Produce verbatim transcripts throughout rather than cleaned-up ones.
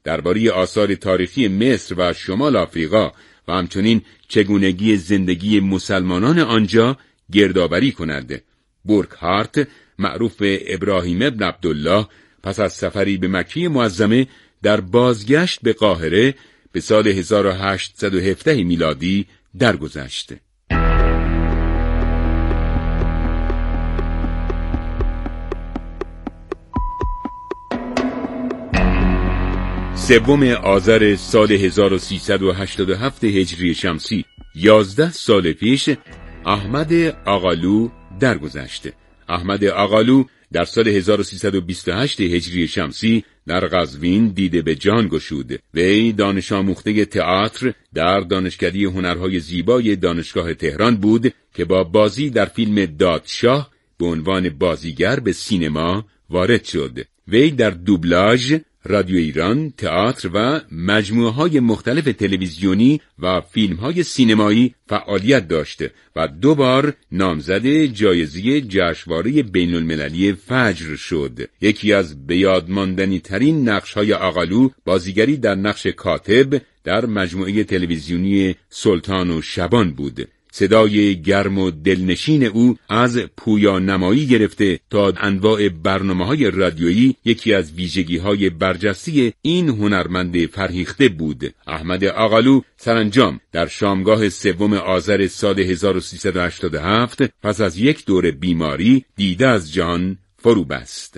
درباره آثار تاریخی مصر و شمال آفریقا و همچنین چگونگی زندگی مسلمانان آنجا گردآوری کند. بورکهارت، معروف به ابراهیم ابن عبدالله، پس از سفری به مکه معظمه در بازگشت به قاهره به سال هزار و هشتصد و هفده میلادی درگذشت. سوم آذر سال هزار و سیصد و هشتاد و هفت هجری شمسی، یازده سال پیش، احمد آقالو درگذشت. احمد آقالو در سال هزار و سیصد و بیست و هشت هجری شمسی در قزوین دیده به جان گشود. وی دانش آموخته تئاتر در دانشکده هنرهای زیبای دانشگاه تهران بود که با بازی در فیلم دادشاه به عنوان بازیگر به سینما وارد شد. وی در دوبلاژ، رادیو ایران، تئاتر و مجموعه‌های مختلف تلویزیونی و فیلم‌های سینمایی فعالیت داشت و دو بار نامزد جایزه جشنواره بین‌المللی فجر شد. یکی از بیادماندنی‌ترین نقش‌های آقالو بازیگری در نقش کاتب در مجموعه تلویزیونی سلطان و شبان بود. صدای گرم و دلنشین او از پویانمایی گرفته تا انواع برنامه‌های رادیویی یکی از ویژگی‌های برجسته این هنرمند فرهیخته بود. احمد آقالو سرانجام در شامگاه سوم آذر سال هزار و سیصد و هشتاد و هفت پس از یک دوره بیماری دیده از جان فرو بست.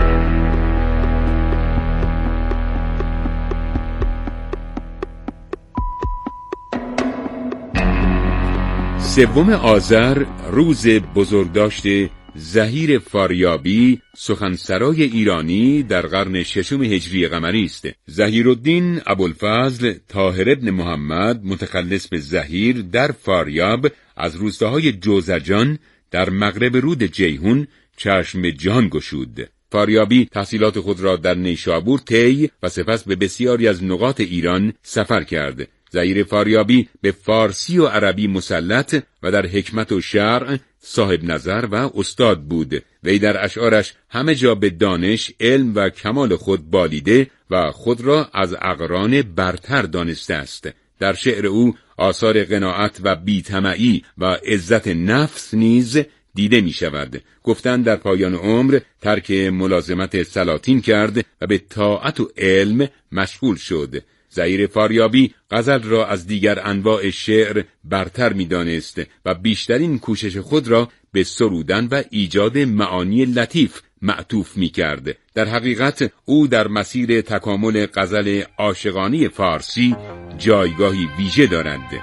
سوم آذر روز بزرگداشت ظهیر فاریابی، سخنسرای ایرانی در قرن ششم هجری قمری است. ظهیرالدین ابوالفضل طاهر ابن محمد، متخلص به ظهیر در فاریاب، از روستاهای جوزجان در مغرب رود جیهون چشم به جهان گشود. فاریابی تحصیلات خود را در نیشابور طی و سپس به بسیاری از نقاط ایران سفر کرد. ظهیر فاریابی به فارسی و عربی مسلط و در حکمت و شرع صاحب نظر و استاد بود. وی در اشعارش همه جا به دانش، علم و کمال خود بالیده و خود را از اقران برتر دانسته است. در شعر او آثار قناعت و بی‌طمعی و عزت نفس نیز دیده می شود. گفتن در پایان عمر ترک ملازمت سلاطین کرد و به طاعت و علم مشغول شد. ظهیر فاریابی غزل را از دیگر انواع شعر برتر می دانست و بیشترین کوشش خود را به سرودن و ایجاد معانی لطیف معطوف می کرد. در حقیقت او در مسیر تکامل غزل عاشقانه فارسی جایگاهی ویژه دارد.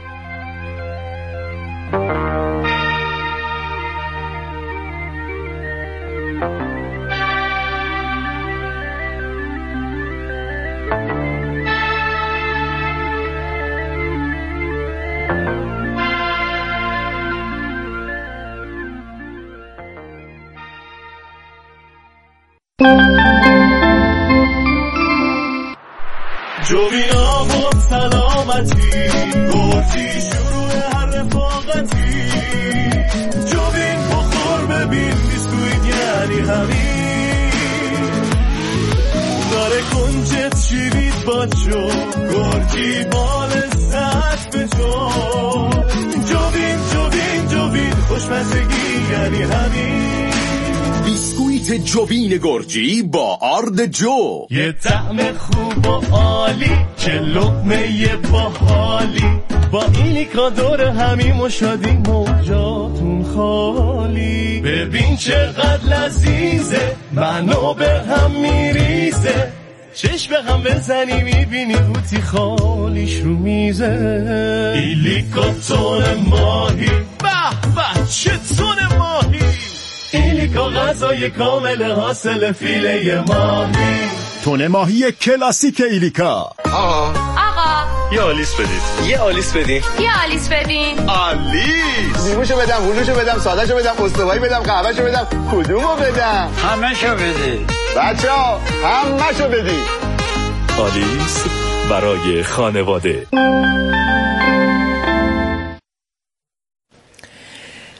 جوین آباد سلامتی، گرچی شروع هر رفاقتی. جوین بخور ببین بیسکویت یعنی همین. داره کنجت شیرید باچو، گرچی بال سک به جو. جوین جوین جوین خوشمزگی یعنی همین. بیسکویت جوین گرجی با آرد جو، یه طعم خوب و عالی، چه لقمه باحالی. با ایلیکا دور همیم و شادیم و جاتون خالی. ببین چقدر لذیذه، منو به هم میریزه. چشم به هم بزنی میبینی قوطی خالیش رو میزه. ایلیکا تون ماهی، به به چه تون ماهی. ایلیکا غذای کامل حاصل فیله ماهی. تون ماهی کلاسیک ایلیکا. آقا آقا یه آلیس بدید. یه آلیس بدید. یه آلیس بدین. آلیس. لیموشو بدم، هلوشو بدم، سادهشو بدم، استوایی بدم، قهوهشو بدم، کدومو بدم؟ همه‌شو بدید. بچه‌ها همه‌شو بدید. آلیس برای خانواده.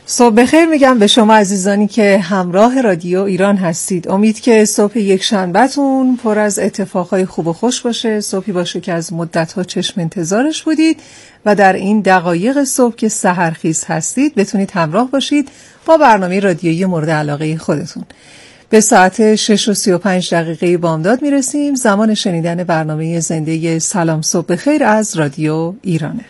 صبح بخیر میگم به شما عزیزانی که همراه رادیو ایران هستید. امید که صبح یک شنبهتون پر از اتفاقهای خوب و خوش باشه، صبحی باشه که از مدت‌ها چشم انتظارش بودید و در این دقایق صبح که سحرخیز هستید بتونید همراه باشید با برنامه رادیویی مورد علاقه خودتون. به ساعت شش و سی و پنج دقیقه بامداد میرسیم. زمان شنیدن برنامه زنده سلام صبح بخیر از رادیو ایرانه.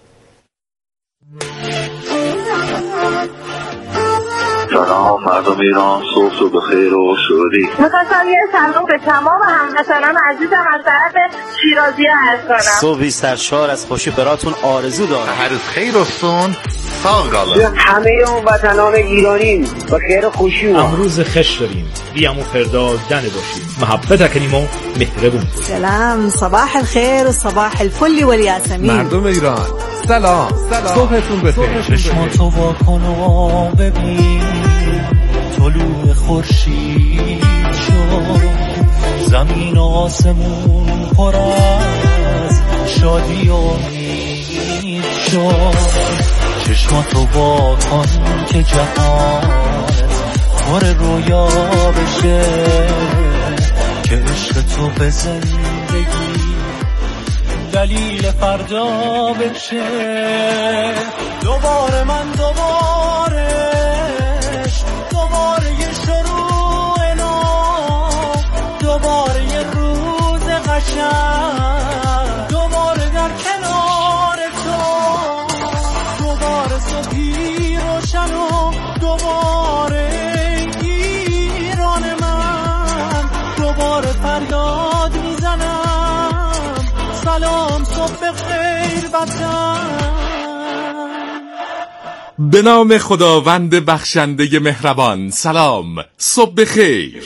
سلام مردم ایران، صبح صبح بخیر و شادی. می‌خواستم یه سلام به تمام هموطنان عزیزم از طرف شیرازی عرض کنم. صبحی سرشار از خوشی براتون آرزو دارم. هر روز خیر و سون سالگالا. همه اون وطنان ایرانی با خیر و خوشی و امروز خش داریم. بیام و فردا دنه باشیم. محبت کنیم و مهربون. سلام، صباح الخير و صباح الفل والياسمين. مردم ایران سلام، سلام. صبحتون بخیر. چشماتو وا کن و ببین طلوع خورشید شد، زمین و آسمون پر از شادی و امید شد. چشماتو وا کن که جهانت پر رویا بشه، که عشق تو به زندگی دلیل فردا بشه. دوباره من دوبارش دوباره یه شروع نو، دوباره یه روز قشنگ، دوباره در کنار تو، دوباره صبحی روشن و دوباره ایران من، دوباره فریاد میزنم سلام صبح بخیر وطن. به نام خداوند بخشنده مهربان. سلام صبح بخیر.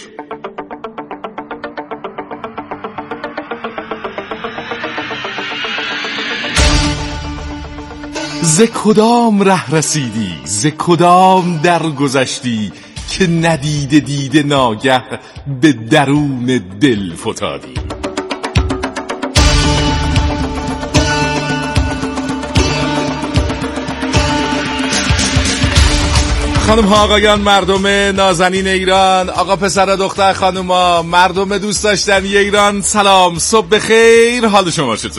ز کدام ره رسیدی، ز کدام در گذشتی، که ندیده دیده ناگه به درون دل فتادی. خانم ها آقایان، مردم نازنین ایران، آقا پسر دختر خانوما، مردم دوست داشتنی ایران، سلام صبح بخیر. حال شما چطور؟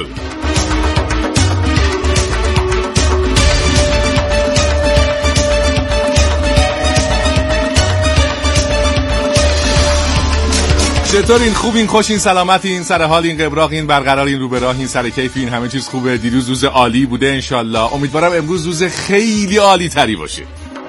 چطورین؟ خوبین؟ خوشین؟ سلامتین؟ سر حالین؟ قبراقین؟ برقرارین؟ رو به راهین؟ سر کیفین؟ همه چیز خوبه؟ دیروز روز عالی بوده انشالله. امیدوارم امروز روز خیلی عالی تری باشه.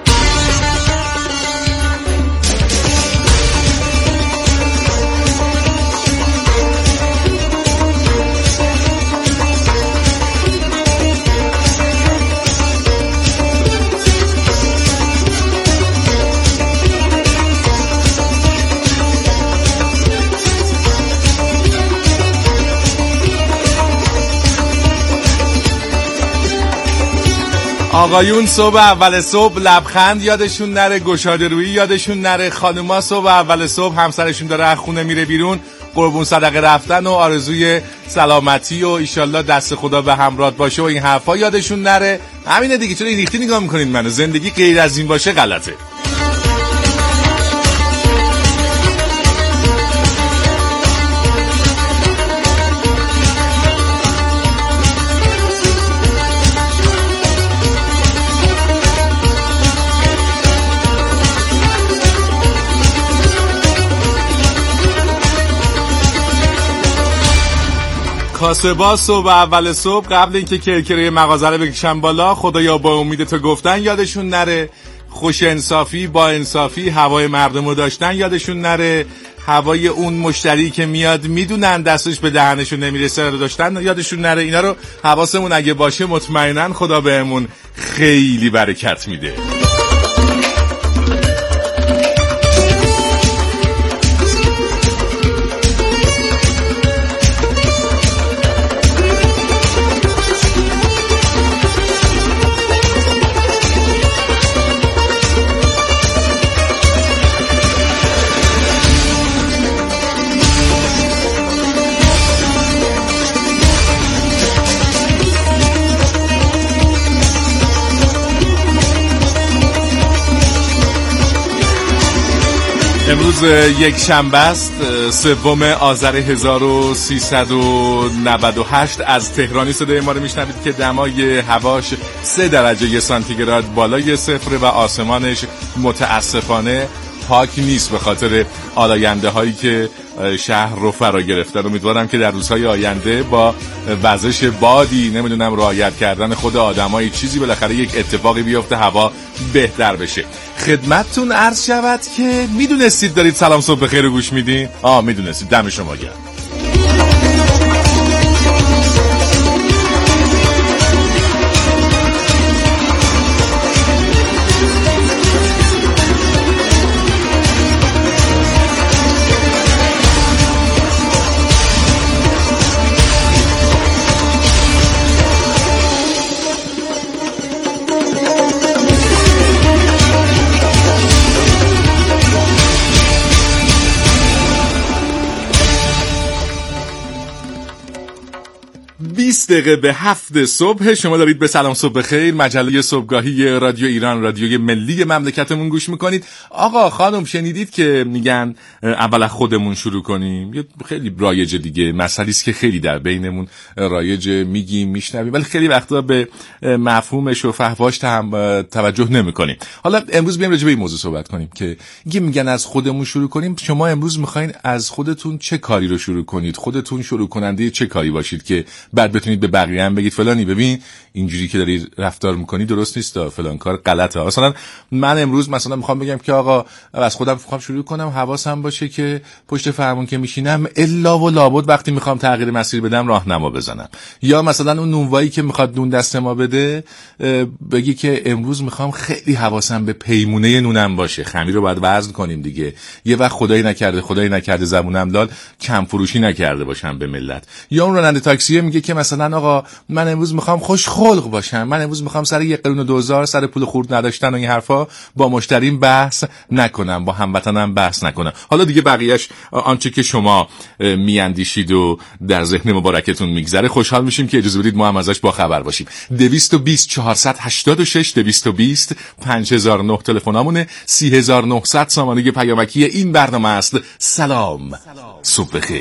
آقایون صبح اول صبح لبخند یادشون نره، گشاده رویی یادشون نره. خانوما صبح اول صبح همسرشون داره از خونه میره بیرون، قربون صدقه رفتن و آرزوی سلامتی و ایشالله دست خدا به همراه باشه و این حرفا یادشون نره. همینه دیگه. چرا این ریختی نگاه میکنین منو؟ زندگی غیر از این باشه غلطه. کاسبا صبح اول صبح قبل اینکه کرکره مغازه رو بکشن بالا، خدایا با امید تو گفتن یادشون نره. خوش انصافی، با انصافی، هوای مردم رو داشتن یادشون نره. هوای اون مشتری که میاد میدونن دستش به دهنشون نمیرسه رو داشتن یادشون نره. اینا رو حواسمون اگه باشه مطمئنن خدا بهمون خیلی برکت میده. امروز یک شنبه است، سوم آذر هزار و سیصد و نود و هشت. از تهرانی صدای ما رو میشنوید که دمای هواش سه درجه سانتیگراد بالای صفر و آسمانش متاسفانه پاک نیست به خاطر آلاینده هایی که شهر رو فرا گرفتن. امیدوارم که در روزهای آینده با وزش بادی، نمیدونم رعایت کردن خود آدمای چیزی، بالاخره یک اتفاقی بیفته، هوا بهتر بشه. خدمتتون عرض شود که میدونستید دارید سلام صبح بخیر رو گوش میدین؟ آه میدونستید، دم شما گرم. بیست دقیقه به هفت صبح شما دارید به سلام صبح بخیر، مجله صبحگاهی رادیو ایران، رادیوی ملی مملکتمون گوش میکنید. آقا خانم شنیدید که میگن اول خودمون شروع کنیم؟ یه خیلی رایج دیگه، مسئله است که خیلی در بینمون رایج، میگیم میشنویم ولی خیلی وقتا به مفهومش و فحواش هم توجه نمیکنیم. حالا امروز بیایم راجع به این موضوع صحبت کنیم که اینکه میگن از خودمون شروع کنیم. شما امروز میخواین از خودتون چه کاری رو شروع کنید؟ خودتون شروع کننده چه کاری باشید که بعد بتونید به بقیه هم بگید فلانی ببین اینجوری که داری رفتار میکنی درست نیست، فلان کار غلطه. مثلا من امروز مثلا میخوام بگم که آقا از خودم میخوام شروع کنم، حواسم باشه که پشت فرمون که میشینم الا و لابد وقتی میخوام تغییر مسیر بدم راهنما بزنم. یا مثلا اون نونوایی که میخواد نون دست ما بده بگی که امروز میخوام خیلی حواسم به پیمونه نونم باشه، خمیر رو باید وزن کنیم دیگه، یه وقت خدایی نکرده خدایی نکرده زبونم لال کم فروشی نکرده باشم به ملت. یا اون راننده تاکسی میگه که مثلا آقا من امروز میخوام خوش خلق باشم، من امروز میخوام سر یک قرون دوزار، سر پول خورد نداشتن و این حرفا با مشتریم بحث نکنم، با هموطنم بحث نکنم. حالا دیگه بقیه‌اش آنچه که شما میاندیشید و در ذهن مبارکتون میگذره. خوشحال میشیم که اجازه بدید ما هم ازش با خبر باشیم. دویست و بیست چهارصد و هشتاد و شش دویست و بیست پنج هزار و نه تلفنمونه، سی هزار و نهصد سامانه پیامکی این برنامه است. سلام صبح بخیر.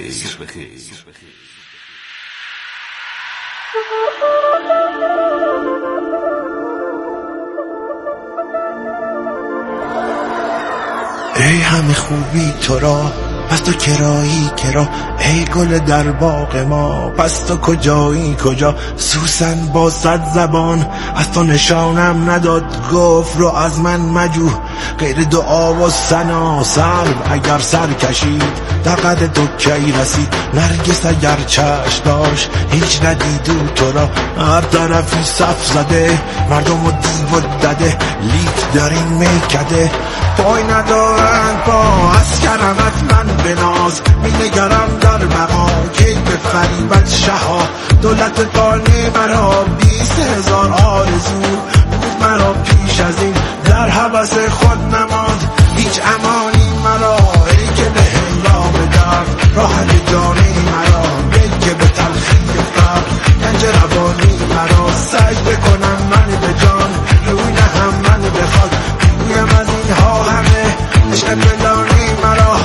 ای همه خوبی تو را پس تو کرایی کرا، ای گل در باغ ما پس تو کجایی کجا. سوسن با صد زبان از تو نشانم نداد، گفت رو از من مجو غیر دعا و ثنا. سر اگر سر کشید در قد تو کی رسید، نرگس اگر چشم داشت هیچ ندیدو تو را. هر طرفی صف زده مردم و دیو و دده، لیک در این میکده پای ندارند پا. از کرمت من بناز می نگرم در مقام که به فریبت شها. دولت قانه مرا بیست هزار آرزو بود مرا پیش از این، در حوث خود نماند هیچ امانی مرا. ای که به هنگام درد راحل جانی مرا، ای که به تلخی فرق گنج روانی مرا. سجده کنم من به جان روی نهم من به خاک، رویم از اینها همه عشق پنهانی مرا.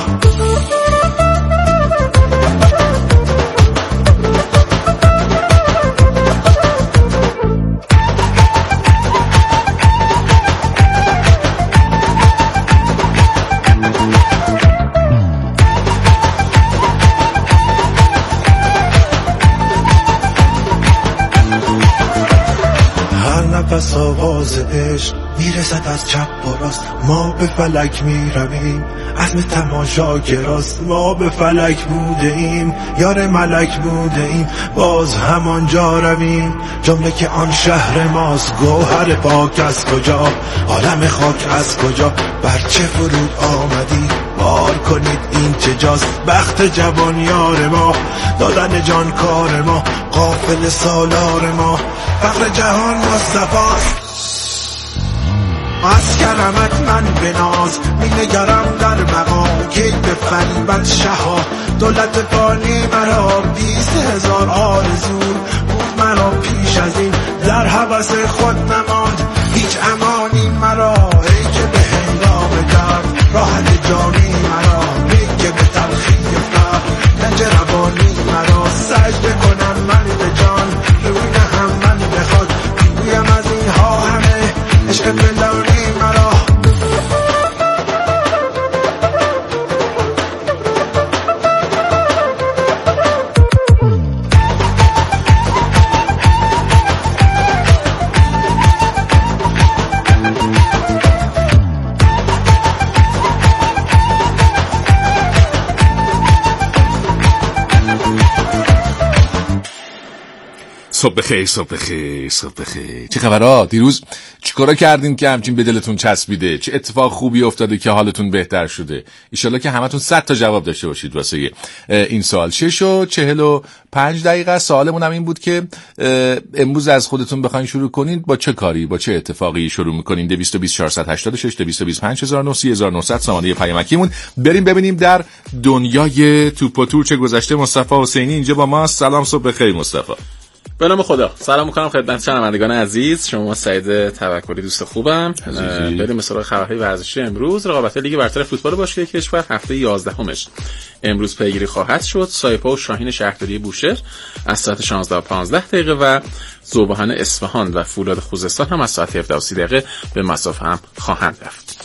نفس آواز عشق میرسد از چپ و راست، ما به فلک میرویم عزم تماشا گراست. ما به فلک بوده ایم یار ملک بوده ایم، باز همانجا رویم جمله که آن شهر ماست. گوهر پاک از کجا عالم خاک از کجا، بر چه فرود آمدی بار کنید این چه جاست. بخت جوان یار ما دادن جان کار ما، قافل سالار ما فقر جهان مصطفاست. از کرمت من بناز می نگرم در مقام که به فریبت شها. دولت فانی مرا بیست هزار آرزو بود مرا پیش از این، در حوث خود نماند هیچ امانی مرا. ای که به هنگام درد راحت جانی مرا، صبح بخیر، صبح بخیر، صبح بخیر. چه خبرها؟ دیروز چیکارا کردین که همچین به دلتون چسبیده؟ چه اتفاق خوبی افتاده که حالتون بهتر شده؟ ایشالله که همتون صد تا جواب داشته باشید واسه این سوال. شش و چهل و پنج دقیقه. سوالمون هم این بود که امروز از خودتون بخواین شروع کنین، با چه کاری، با چه اتفاقی شروع میکنین؟ دویست و بیست چهارصد و هشتاد و شش دویست و بیست پنج هزار و نهصد هزار و نهصد سامانه پیامکیمون. بریم ببینیم در دنیای توپ و تور چه گذشته. مصطفی حسینی اینجا با ما. سلام، صبح بخیر مصطفی. به نام خدا. سلام میکنم خدمت شنوندگان عزیز. شما سعید توکلی دوست خوبم. بریم به سراغ خبرهای ورزشی امروز. رقابت لیگ برتر فوتبال باشگاه کشور هفته یازدهمش امروز پیگیری خواهد شد. سایپا و شاهین شهرداری بوشهر از ساعت شانزده و پانزده دقیقه و ذوباهن اصفهان و فولاد خوزستان هم از ساعت هفده و سی دقیقه به مسافه هم خواهند رفت.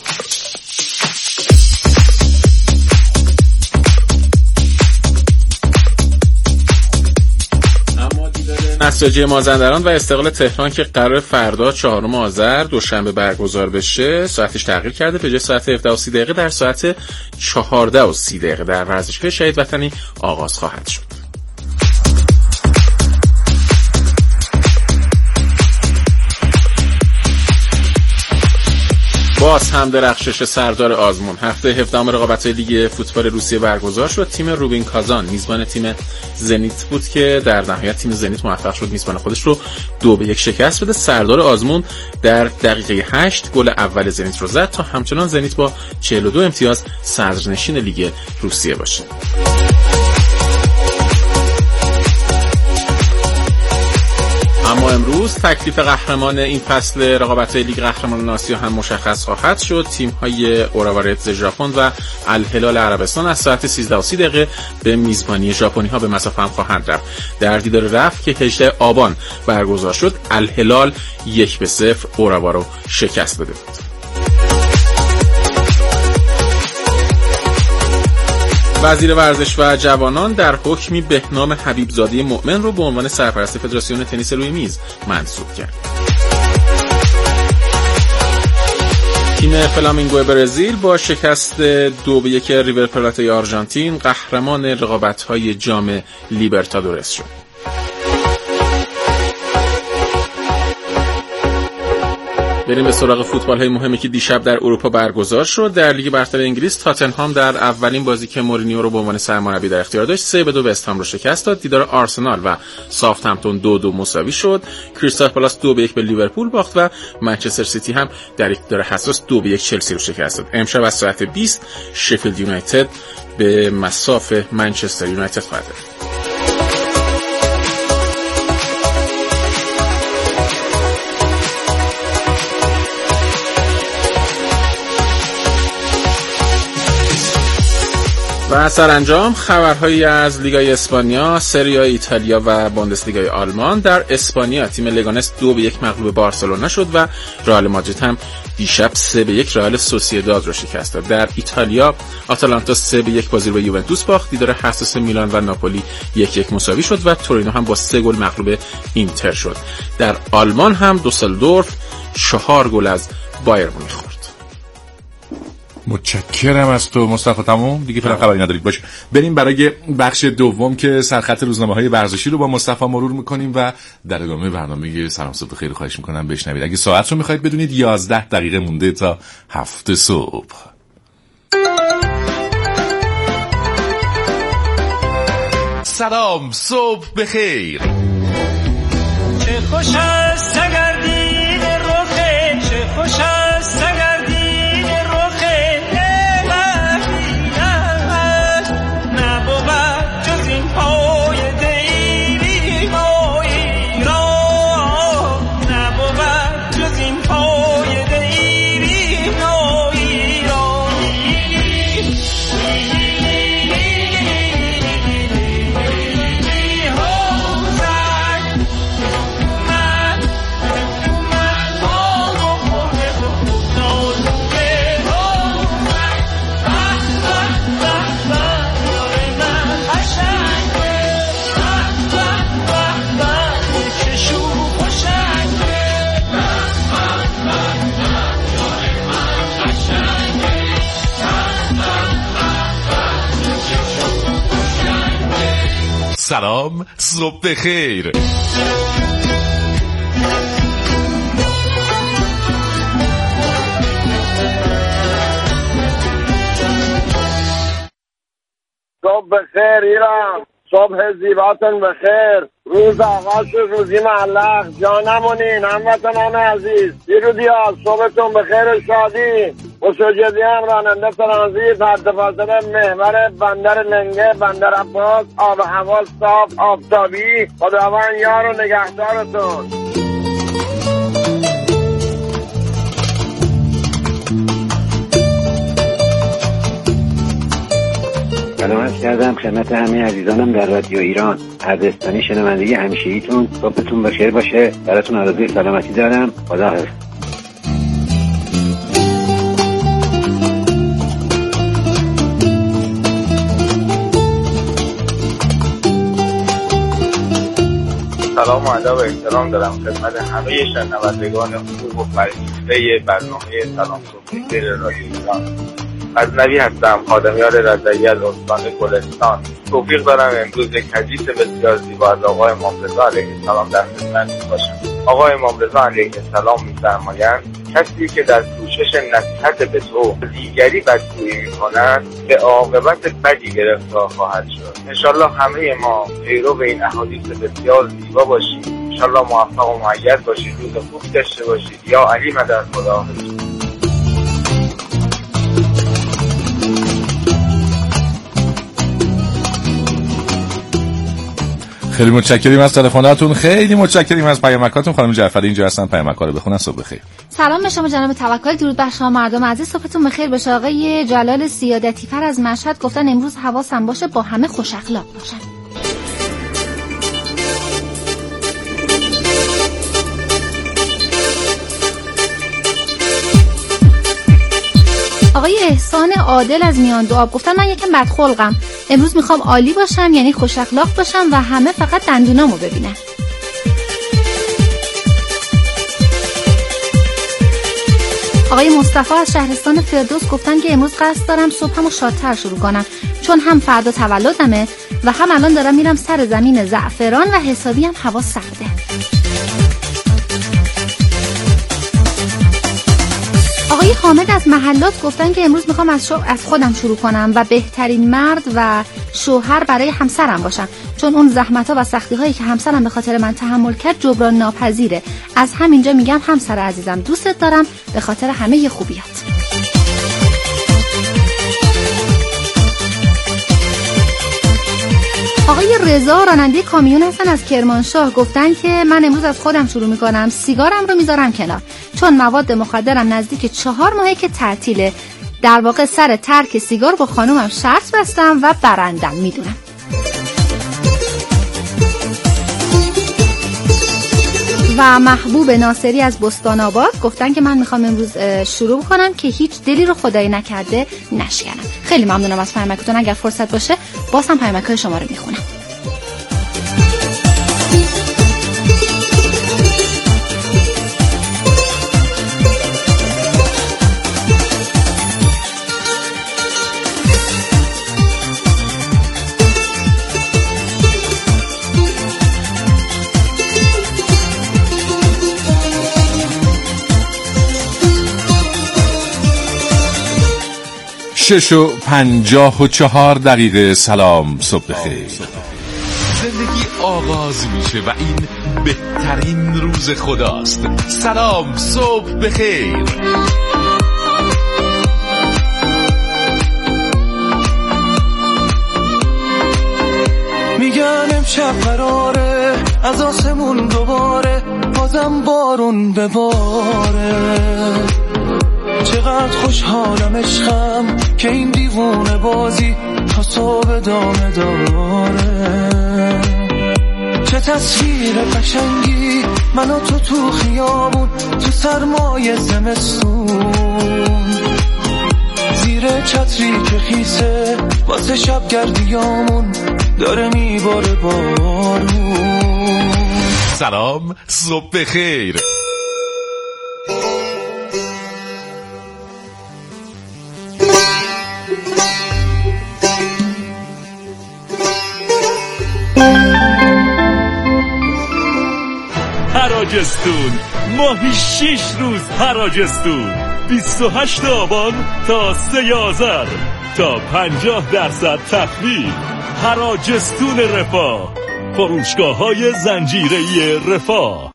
نساجی مازندران و استقلال تهران که قرار فردا چهارم آذر دوشنبه برگزار بشه ساعتش تغییر کرده. به جای ساعت هفده و سی دقیقه در ساعت چهارده و سی دقیقه در ورزشگاه شهید وطنی آغاز خواهد شد. باز هم درخشش سردار آزمون. هفته هفدهم رقابت‌های لیگ فوتبال روسیه برگزار شد. تیم روبین کازان میزبان تیم زنیت بود که در نهایت تیم زنیت موفق شد میزبان خودش رو دو به یک شکست بده. سردار آزمون در دقیقه هشت گل اول زنیت رو زد تا همچنان زنیت با چهل و دو امتیاز صدرنشین لیگ روسیه باشه. اما امروز تکلیف قهرمان این فصل رقابت‌های لیگ قهرمانان آسیا هم مشخص خواهد شد. تیم‌های اوراوا ردز ژاپن و الهلال عربستان از ساعت سیزده و سی دقیقه به میزبانی ژاپنی‌ها به مسافه هم خواهند رفت. در دیدار رفت که هجدهم آبان برگزار شد، الهلال یک به صفر اوراوا رو شکست داده بود. وزیر ورزش و جوانان در حکمی بهنام حبیبزاده مؤمن رو به عنوان سرپرست فدراسیون تنیس روی میز منصوب کرد. تیم فلامینگو برزیل با شکست دو به یک ریور پلاته آرژانتین قهرمان رقابت‌های جام لیبرتادورس شد. بریم به سراغ فوتبال‌های مهمی که دیشب در اروپا برگزار شد. در لیگ برتر انگلیس تاتنهام در اولین بازی که مورینیو رو به عنوان سرمربی در اختیار داشت سه به دو وست هم رو شکست داد. دیدار آرسنال و ساوثهمپتون دو دو مساوی شد. کریستال پالاس دو به یک به لیورپول باخت و منچستر سیتی هم در یک دیدار حساس دو به یک چلسی رو شکست داد. امشب از ساعت بیست شفیلد یونایتد به مصاف منچستر یونایتد خواهد رفت. و سرانجام خبرهایی از لیگای اسپانیا، سری آ ایتالیا و بوندسلیگای آلمان. در اسپانیا تیم لگانس دو به یک مغلوب بارسلونا شد و رئال مادرید هم دیشب سه به یک رئال سوسییداد رو شکست داد. در ایتالیا آتالانتا سه به یک بازی رو به یوونتوس باخت. دیدار حساس میلان و ناپولی یک یک مساوی شد و تورینو هم با سه گل مغلوب اینتر شد. در آلمان هم دوسلدورف چهار گل از بایر مونیخ خورد. متشکرم از تو مصطفی. تموم دیگه، فعلا خبری ندارید. باشه بریم برای بخش دوم که سرخط روزنامه‌های ورزشی رو با مصطفی مرور می‌کنیم و در ادامه برنامه سلام صبح خیر خواهش می‌کنم بشنوید. اگه ساعت رو می‌خواید بدونید یازده دقیقه مونده تا هفت صبح. سلام صبح بخیر. چه خوش است سگردید رخه، چه خوش است سگردید سلام صبح بخیر. صبح بخیر ایران، صبح زیباتون بخیر، روز آغاز روزی معلق، جانمونین هموطنان عزیز، پیرودیا صبحتون بخیر و شادی. بسوجدی هم راننده ترانزیت حد فاصله محور بندر لنگه، بندر عباس، آب هوا صاف آفتابی، خداوند یار و نگهدارتون. سلام عرض کردم خدمت همه عزیزانم در رادیو ایران. اردستانی شنوندگی همیشگیتون، صبحتون بخیر باشه. براتون آرزوی سلامتی دارم. خداحافظ. سلام و ادب و احترام دارم خدمت همه شنوندگان خوب و فرشته برنامه سلام صبح بخیر رادیو ایران. از نبی هستم، خادمیار رضایی از استان گلستان. توفیق دارم امروز یک حدیث بسیار زیبا از آقای امام رضا علیه السلام در خدمت باشم. آقای امام رضا علیه السلام می‌فرمایند کسی که در کوشش نصیحت به تو دیگری بدگویی می‌کند به عاقبت بدی گرفتار خواهد شد. انشالله همه ما پیرو این احادیث بسیار زیبا باشیم. انشالله موفق و مؤید باشید، روز خوب داشته باشید. یا علی مدد خدا. خیلی متشکریم از تلفناتون، خیلی متشکریم از پیامکاتون. خانم جعفری اینجا هستن، پیامک‌ها رو بخونن. صبح بخیر. سلام به شما جناب توکل، درود بر شما مردم عزیز، صبحتون بخیر باشه. آقای جلال سیادتی فر از مشهد گفتن امروز حواسم باشه با همه خوش اخلاق باشم. آقای احسان عادل از میان دو آب گفتن من یکم بدخلقم، امروز میخوام عالی باشم یعنی خوش اخلاق باشم و همه فقط دندونامو ببینن. آقای مصطفی از شهرستان فردوس گفتن که امروز قصد دارم صبحمو شادتر شروع کنم چون هم فردا تولدمه و هم الان دارم میرم سر زمین زعفران و حسابی هم هوا سرده. آقای حامد از محلات گفتن که امروز میخوام از, از خودم شروع کنم و بهترین مرد و شوهر برای همسرم باشم چون اون زحمت‌ها و سختی‌هایی که همسرم به خاطر من تحمل کرد جبران ناپذیره. از همینجا میگم همسر عزیزم دوستت دارم به خاطر همه خوبیات. آقای رضا راننده کامیون هستن از کرمانشاه گفتن که من امروز از خودم شروع میکنم، سیگارم رو میذارم کنار چون مواد مخدرم نزدیک چهار ماهه که تعطیله. در واقع سر ترک سیگار با خانومم شرط بستم و برندم میدونم. و محبوب ناصری از بستان آباد گفتن که من میخوام امروز شروع کنم که هیچ دلی رو خدایی نکرده نشکنم. خیلی ممنونم از پیامکتون، اگر فرصت باشه باز هم پیامک‌های شما رو میخونم. شش و پنجاه و چهار دقیقه. سلام صبح بخیر. زندگی آغاز میشه و این بهترین روز خداست. سلام صبح بخیر. میگن امشب قراره از آسمون دوباره بازم بارون بباره. چقدر خوشحالم عشقم که این دیوونه بازی تا صبح ادامه داره. چه تصویر قشنگی من و تو تو خیابون تو سرمای زمستون زیر چتری که خیسه واسه شب گردیامون داره میباره بارون. سلام صبح بخیر. حراجستون، ماهی شش روز حراجستون. بیست و هشت آبان تا سه آذر تا پنجاه درصد تخفیف. حراجستون رفاه، فروشگاه‌های زنجیره‌ای رفاه.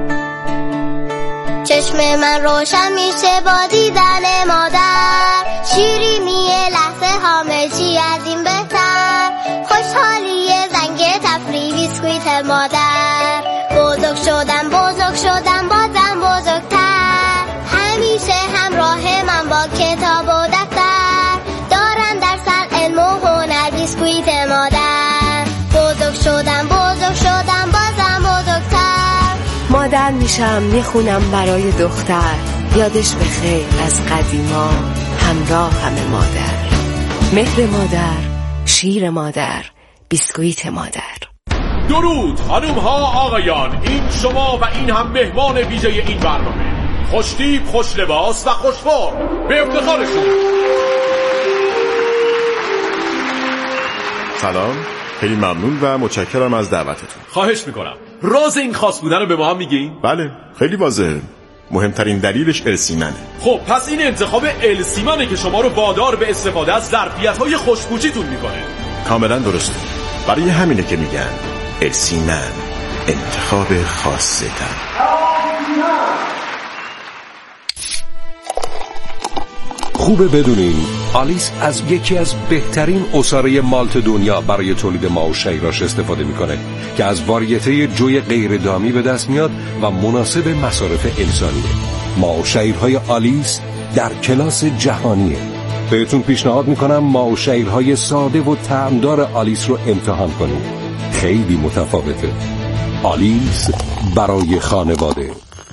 چشم من روشن میشه با دیدن مادر، شیرینی لحظه همه چی از این بهتر. خوشحالی زنگ تفریح بیسکویت مادر، بزرگ شدم بزرگ شدم بازم بزرگتر. همیشه همراه من با کتاب و دفتر، دارن در سر علم و هنر بیسکویت مادر. بزرگ شدم بزرگ شدم بازم بزرگتر. مادر میشم میخونم برای دختر، یادش بخیر از قدیما همراه همه مادر. مهر مادر، شیر مادر، بیسکویت مادر. درود خانم ها آقایان، این شما و این هم مهمان ویژه این برنامه. خوشتیپ، خوش لباس و خوش فرم، به افتخارشون. سلام، خیلی ممنون و متشکرم از دعوتتون. خواهش میکنم. راز این خاص بودن رو به ما هم میگین؟ بله، خیلی واضحه. مهمترین دلیلش السیمنه. خب پس این انتخاب السیمنه که شما رو وادار به استفاده از ظرفیت‌های خوش‌پوشیتون میکنه. کاملا درسته. برای همینه که میگن السیمن، انتخاب خاصه تر. خوبه بدونین آلیس از یکی از بهترین عصاره مالت دنیا برای تولید ماو شیراش استفاده میکنه که از واریته جوی غیر دامی به دست میاد و مناسب مصارف انسانیه. ماو شیرهای آلیس در کلاس جهانیه. بهتون پیشنهاد میکنم ماو شیرهای ساده و طعمدار آلیس رو امتحان کنید. خیلی متفاوته. آلیس برای خانواده.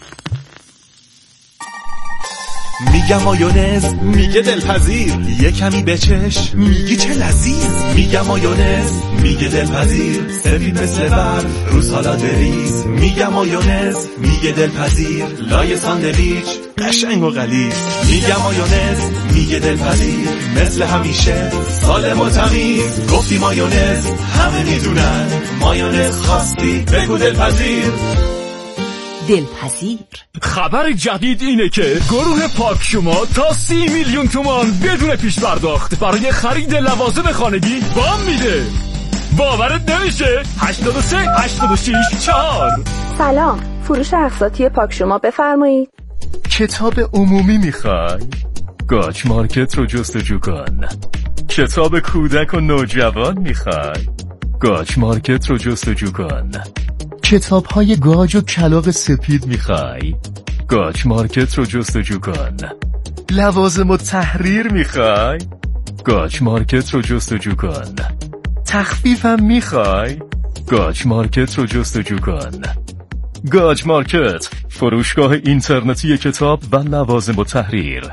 میگم مایونز، میگه دلپذیر، یه کمی بچش، میگی چه لذیذ. میگم مایونز، میگه دلپذیر، سفید مثل برف رو سالاد ریز. میگم مایونز، میگه دلپذیر، لای ساندویچ قشنگ و غلیظ. میگم مایونز، میگه دلپذیر، مثل همیشه سالم و تمیز. گفتی مایونز، همه میدونن مایونز خواستی بگو دلپذیر. دلپذیر. خبر جدید اینه که گروه پاک شما تا سی میلیون تومان بدون پیش پرداخت برای خرید لوازم خانگی وام میده. باورت نمیشه؟ هشتاد و سه هشتاد و شش چهار. سلام، فروش اقساطی پاک شما بفرمایید. کتاب عمومی میخوای؟ گاچ مارکت رو جستجو کن. کتاب کودک و نوجوان میخوای؟ گاچ مارکت رو جستجو کن. کتاب های گاج و کلاغ سپید میخوای؟ گاج مارکت رو جستجو کن. لوازم و تحریر میخوای؟ گاج مارکت رو جستجو کن. تخفیفم میخوای؟ گاج مارکت رو جستجو کن. گاج مارکت، فروشگاه اینترنتی کتاب و لوازم و تحریر.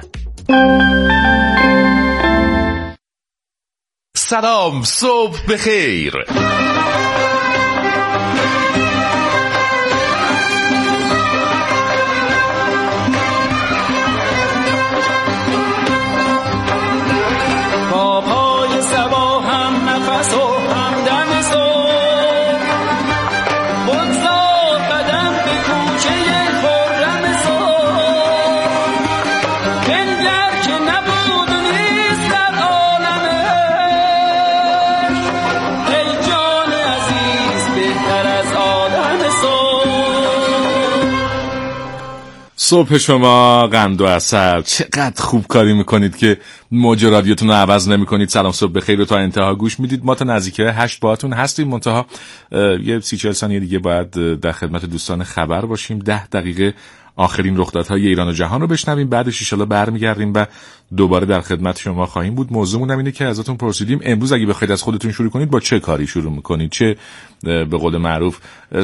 سلام، صبح بخیر. صبح شما قند و عسل. چقدر خوب کاری میکنید که موج رادیوتون رو عوض نمیکنید. سلام صبح بخیر رو تا انتها گوش میدید. ما تا نزدیک هشت باهاتون هستیم، منتها یه سی چهل ثانیه دیگه باید در خدمت دوستان خبر باشیم. ده دقیقه آخرین رخدادهای ایران و جهان رو بشنویم، بعدش ان شاءالله برمیگردیم و دوباره در خدمت شما خواهیم بود. موضوعمون هم اینه که ازتون پرسیدیم امروز اگه بخواید از خودتون شروع کنید با چه کاری شروع میکنید؟ چه به قول معروف